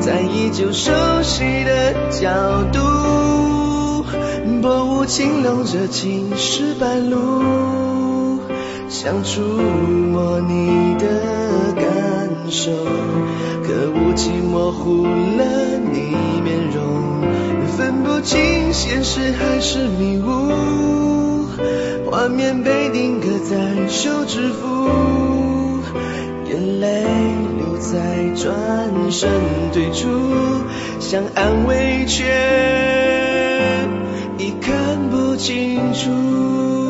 在依旧熟悉的角度，薄雾轻笼着青石板路，想触摸你的感受，可雾气模糊了你面容，分不清现实还是迷雾，画面被定格在手指腹，眼泪留在转身退出，想安慰却已看不清楚。